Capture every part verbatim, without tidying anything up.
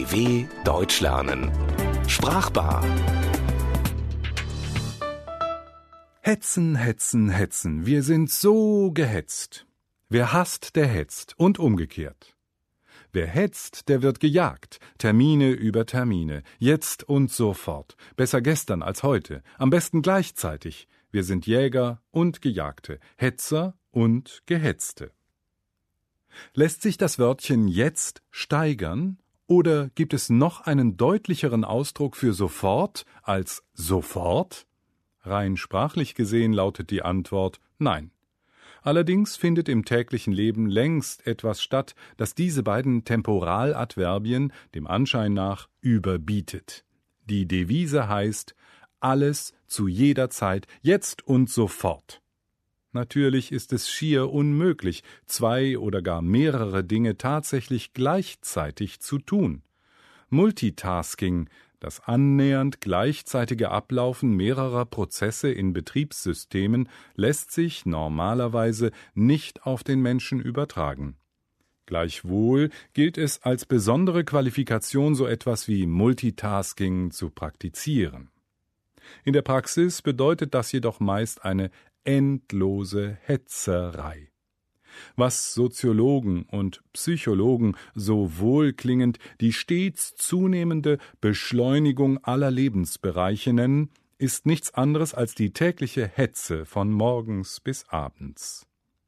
D W Deutsch lernen. Sprachbar. Hetzen, hetzen, hetzen. Wir sind so gehetzt. Wer hasst, der hetzt. Und umgekehrt. Wer hetzt, der wird gejagt. Termine über Termine. Jetzt und sofort. Besser gestern als heute. Am besten gleichzeitig. Wir sind Jäger und Gejagte. Hetzer und Gehetzte. Lässt sich das Wörtchen jetzt steigern? Oder gibt es noch einen deutlicheren Ausdruck für sofort als sofort? Rein sprachlich gesehen lautet die Antwort nein. Allerdings findet im täglichen Leben längst etwas statt, das diese beiden Temporaladverbien dem Anschein nach überbietet. Die Devise heißt alles zu jeder Zeit, jetzt und sofort. Natürlich ist es schier unmöglich, zwei oder gar mehrere Dinge tatsächlich gleichzeitig zu tun. Multitasking, das annähernd gleichzeitige Ablaufen mehrerer Prozesse in Betriebssystemen, lässt sich normalerweise nicht auf den Menschen übertragen. Gleichwohl gilt es als besondere Qualifikation, so etwas wie Multitasking zu praktizieren. In der Praxis bedeutet das jedoch meist eine endlose Hetzerei. Was Soziologen und Psychologen so wohlklingend die stets zunehmende Beschleunigung aller Lebensbereiche nennen, ist nichts anderes als die tägliche Hetze von morgens bis abends.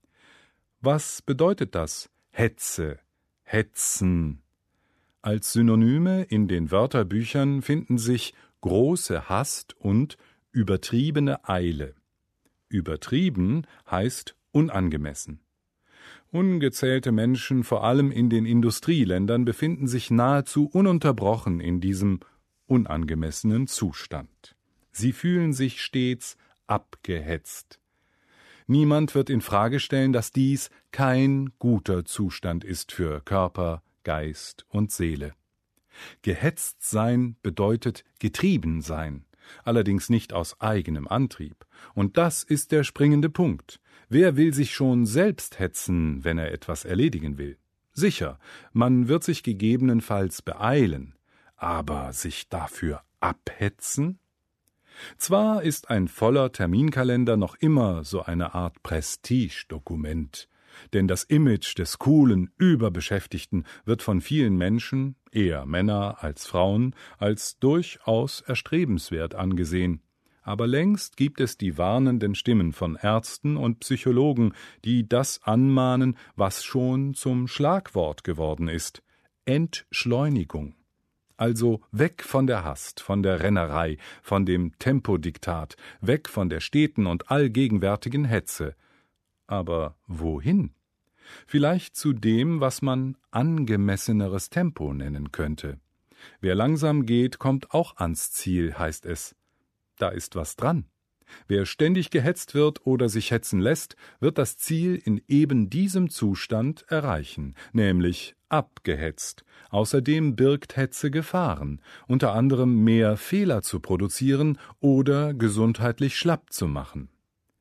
Was bedeutet das? Hetze, Hetzen. Als Synonyme in den Wörterbüchern finden sich große Hast und übertriebene Eile. Übertrieben heißt unangemessen. Ungezählte Menschen, vor allem in den Industrieländern, befinden sich nahezu ununterbrochen in diesem unangemessenen Zustand. Sie fühlen sich stets abgehetzt. Niemand wird in Frage stellen, dass dies kein guter Zustand ist für Körper, Geist und Seele. Gehetzt sein bedeutet getrieben sein. Allerdings nicht aus eigenem Antrieb. Und das ist der springende Punkt. Wer will sich schon selbst hetzen, wenn er etwas erledigen will? Sicher, man wird sich gegebenenfalls beeilen, aber sich dafür abhetzen? Zwar ist ein voller Terminkalender noch immer so eine Art Prestigedokument, denn das Image des coolen Überbeschäftigten wird von vielen Menschen, eher Männer als Frauen, als durchaus erstrebenswert angesehen. Aber längst gibt es die warnenden Stimmen von Ärzten und Psychologen, die das anmahnen, was schon zum Schlagwort geworden ist: Entschleunigung. Also weg von der Hast, von der Rennerei, von dem Tempodiktat, weg von der steten und allgegenwärtigen Hetze. Aber wohin? Vielleicht zu dem, was man angemesseneres Tempo nennen könnte. Wer langsam geht, kommt auch ans Ziel, heißt es. Da ist was dran. Wer ständig gehetzt wird oder sich hetzen lässt, wird das Ziel in eben diesem Zustand erreichen, nämlich abgehetzt. Außerdem birgt Hetze Gefahren, unter anderem mehr Fehler zu produzieren oder gesundheitlich schlapp zu machen.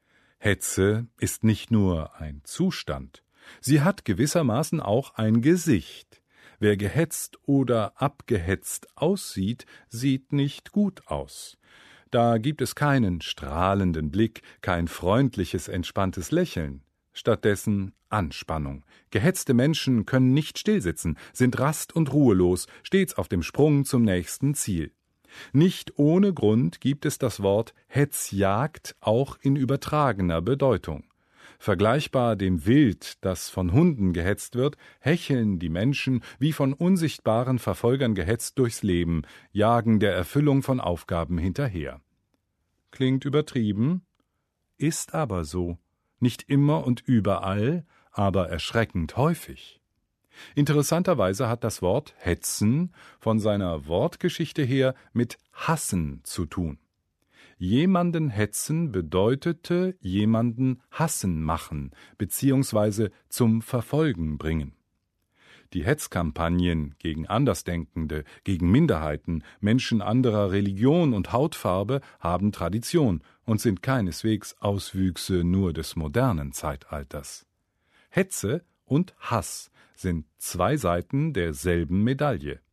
Hetze ist nicht nur ein Zustand, sie hat gewissermaßen auch ein Gesicht. Wer gehetzt oder abgehetzt aussieht, sieht nicht gut aus. Da gibt es keinen strahlenden Blick, kein freundliches, entspanntes Lächeln. Stattdessen Anspannung. Gehetzte Menschen können nicht stillsitzen, sind rast- und ruhelos, stets auf dem Sprung zum nächsten Ziel. Nicht ohne Grund gibt es das Wort Hetzjagd auch in übertragener Bedeutung. Vergleichbar dem Wild, das von Hunden gehetzt wird, hecheln die Menschen wie von unsichtbaren Verfolgern gehetzt durchs Leben, jagen der Erfüllung von Aufgaben hinterher. Klingt übertrieben, ist aber so. Nicht immer und überall, aber erschreckend häufig. Interessanterweise hat das Wort hetzen von seiner Wortgeschichte her mit hassen zu tun. Jemanden hetzen bedeutete jemanden hassen machen bzw. zum Verfolgen bringen. Die Hetzkampagnen gegen Andersdenkende, gegen Minderheiten, Menschen anderer Religion und Hautfarbe haben Tradition und sind keineswegs Auswüchse nur des modernen Zeitalters. Hetze und Hass sind zwei Seiten derselben Medaille.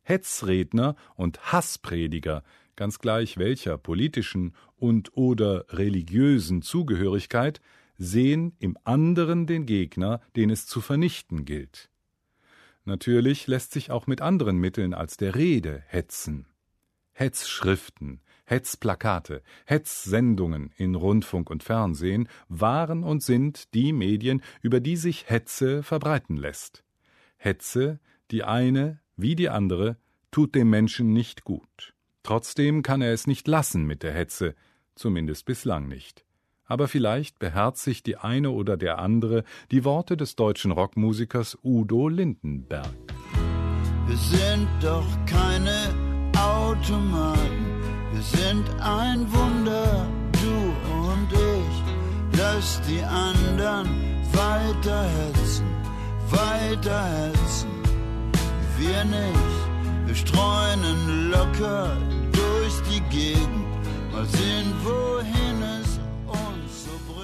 Hetzredner und Hassprediger, ganz gleich welcher politischen und oder religiösen Zugehörigkeit, sehen im anderen den Gegner, den es zu vernichten gilt. Natürlich lässt sich auch mit anderen Mitteln als der Rede hetzen. Hetzschriften, Hetzplakate, Hetzsendungen in Rundfunk und Fernsehen waren und sind die Medien, über die sich Hetze verbreiten lässt. Hetze, die eine wie die andere, tut dem Menschen nicht gut. Trotzdem kann er es nicht lassen mit der Hetze, zumindest bislang nicht. Aber vielleicht beherzigt die eine oder der andere die Worte des deutschen Rockmusikers Udo Lindenberg. Wir sind doch keine Automaten, wir sind ein Wunder, du und ich. Lass die anderen weiter hetzen, weiter hetzen, wir nicht. Wir streunen locker durch die Gegend, mal sehen, wohin es uns so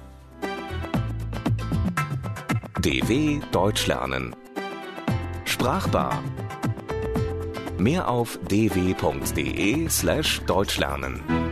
bringt. D W Deutsch lernen. Sprachbar. Mehr auf d w punkt d e slash deutsch lernen.